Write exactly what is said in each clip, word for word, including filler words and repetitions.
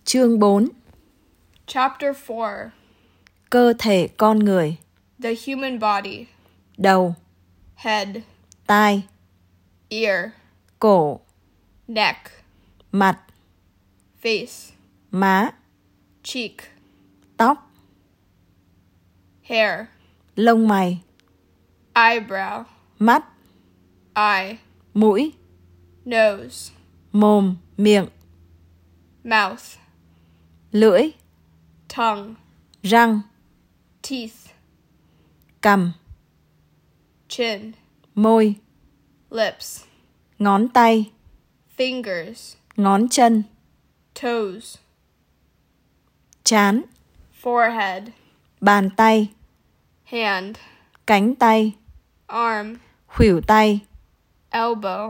Chương bốn. Chapter four. Cơ thể con người. The human body. Đầu, Head. tai, Ear. cổ, Neck. mặt, Face. má, Cheek. tóc, Hair. lông mày, Eyebrow. mắt, Eye. mũi, Nose. mồm, miệng, Mouth. lưỡi, Tongue. răng, Teeth. cằm, Chin. môi, Lips. ngón tay, Fingers. ngón chân, Toes. trán, Forehead. bàn tay, Hand. cánh tay, Arm. khuỷu tay, Elbow.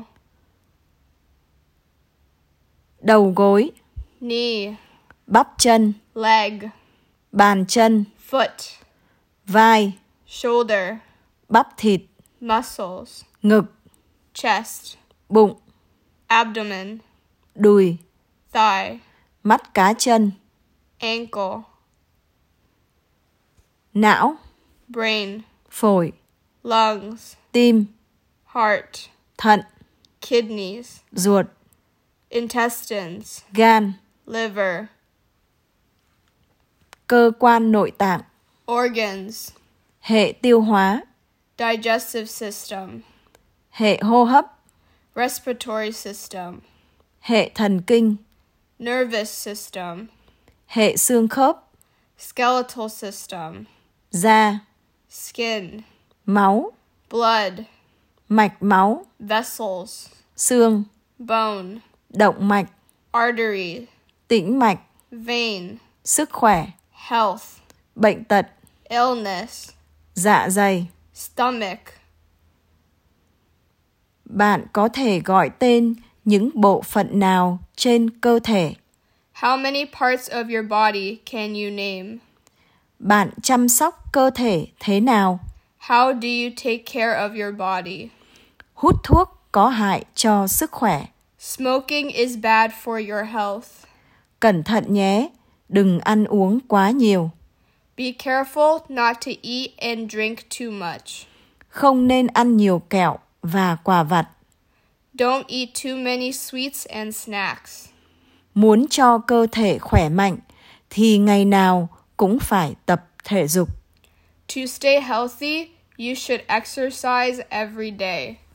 đầu gối, Knee. bắp chân, Leg. bàn chân, Foot. vai, Shoulder. bắp thịt, Muscles. ngực, Chest. bụng, Abdomen. đùi, Thigh. mắt cá chân, Ankle. não, Brain. phổi, Lungs. tim, Heart. thận, Kidneys. ruột, Intestines. gan, Liver. cơ quan nội tạng, Organs. hệ tiêu hóa, Digestive system. hệ hô hấp, Respiratory system. hệ thần kinh, Nervous system. hệ xương khớp, Skeletal system. da, Skin. máu, Blood. mạch máu, Vessels. xương, Bone. động mạch, Artery. tĩnh mạch, Vein. sức khỏe, Health. bệnh tật, Illness. dạ dày. Stomach. Bạn có thể gọi tên những bộ phận nào trên cơ thể? How many parts of your body can you name? Bạn chăm sóc cơ thể thế nào? How do you take care of your body? Hút thuốc có hại cho sức khỏe. Smoking is bad for your health. Cẩn thận nhé, đừng ăn uống quá nhiều. Be careful not to eat and drink too much. Không nên ăn nhiều kẹo và quà vặt. Don't eat too many sweets and snacks. Muốn cho cơ thể khỏe mạnh thì ngày nào cũng phải tập thể dục. To stay healthy, you should exercise every day.